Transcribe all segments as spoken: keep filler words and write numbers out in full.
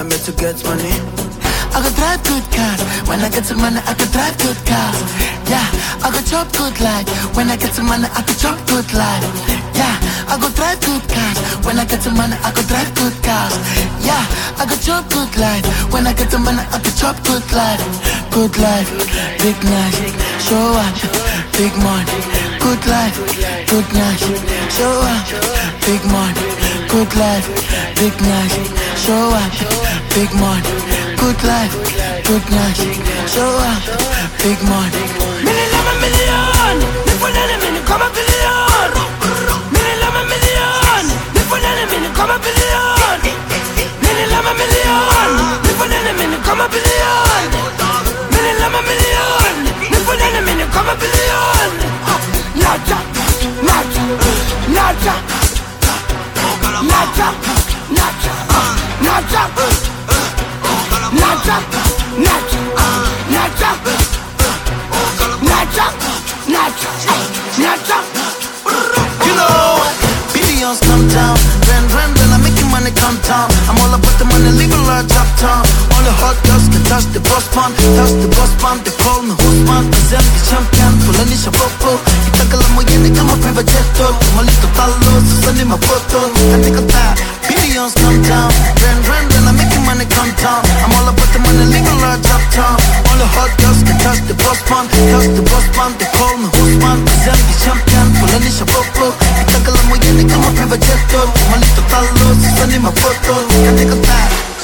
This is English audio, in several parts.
I'm here to get money. I could drive good cars. When I get some money, I could drive good cars. Yeah, I could chop good life. When I get some money, I could chop good life. Yeah, I could drive good cars. When I get some money, I could drive good cars. Yeah, I could chop good life. When I get some money, I could chop good life. Good life, big night, show up, big money. Good life, good night, show up, big money. Good life, big night, show up, big money. Good life, good night, show up, big money. Million lama million, live for nine minutes, come a billion. Million lama million, live for nine minutes, come a billion. Million lama million, live for nine minutes, come a billion. Million lama million, live for nine minutes, come a billion. Naja, naja, naja, naja, naja, naja. Naja, naja, naja, naja, naja, naja. You know, billions come down, run, run, run, I'm making money come down. I'm all about the money, leave a large uptown. All the hot girls can touch the boss man, touch the boss man. They call me Husman, cause I'm the champion. Fulanisha popo, itaka la moyene kama private jet talk. Malito talo, susani mapoto, katika ta. Billions come down, run, run, run, I'm making money come down. I'm all about the money, leave a large uptown. All the hot girls can touch the boss man, touch the boss man. They call me Husman, cause I'm the champion. Fulanisha popo, itaka la moyene kama private jet talk. Malito talo, susani mapoto, katika ta.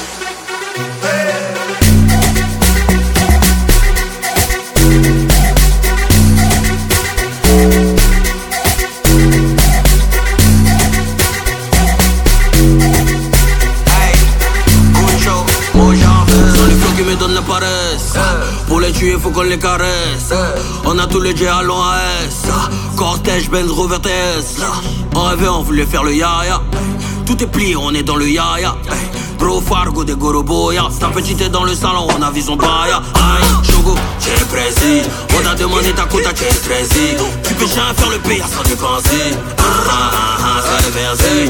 Donne la paresse. Pour les tuer faut qu'on les caresse. On a tous les jets à l'O A S. Cortège, Benz, Rover T S. On rêvait, on voulait faire le yaya. Tout est plié, on est dans le yaya. Bro Fargo, des Goroboya. C'est un petit thé dans le salon, on a vu son baya. Aïe, Chogo, j'ai précis. On t'a demandé ta quota, t'es stressé. Tu peux jamais faire le pays sans dépenser. Ah ah ah, ça est versé.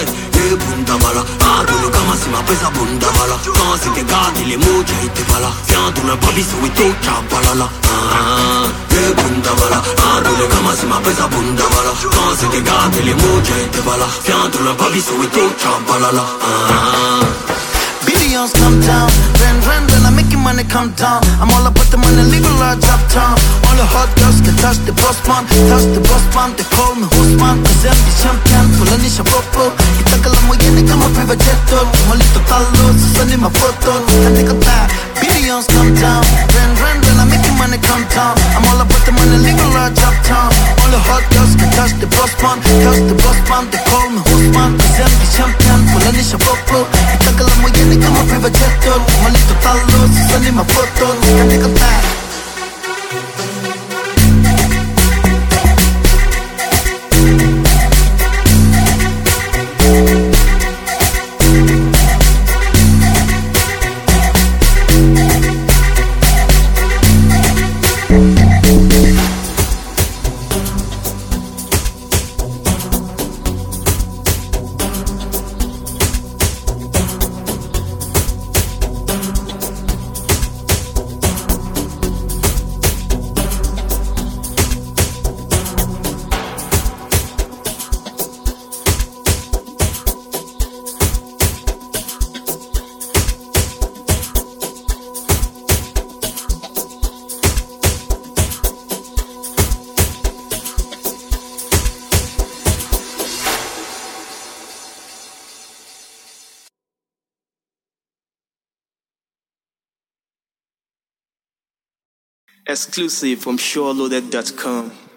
Bunda bala, ah tout le kama si ma pesa bunda bala. Quand c'était gardé les mots qui étaient pas là. Viens tout le papi sur tout chabalala. Ah, le bunda bala, ah tout le kama si ma pesa bunda bala. Quand c'était gardé les mots qui étaient pas là. Viens tout le papi sur tout chabalala. Ah. Billions come down, run, run, run, I'm making money come down. I'm all about the money, leave a large uptown. All the hot girls can touch the boss man, touch the boss man. They call me Husman, cause I'm the champion. Fulanisha popo, itaka la moyene kama private jet talk. Malito talo, susani mapoto, katika ta. Billions come down, run, run, run, I'm making money come down. I'm all about the money, leave a large uptown. All the hot girls can touch the boss man, touch the boss man. They call me Husman, cause I'm the champion. Fulanisha popo, itaka la moyene kama private jet talk. Malito talo, susani mapoto, katika ta. Exclusive from SureLoaded dot com.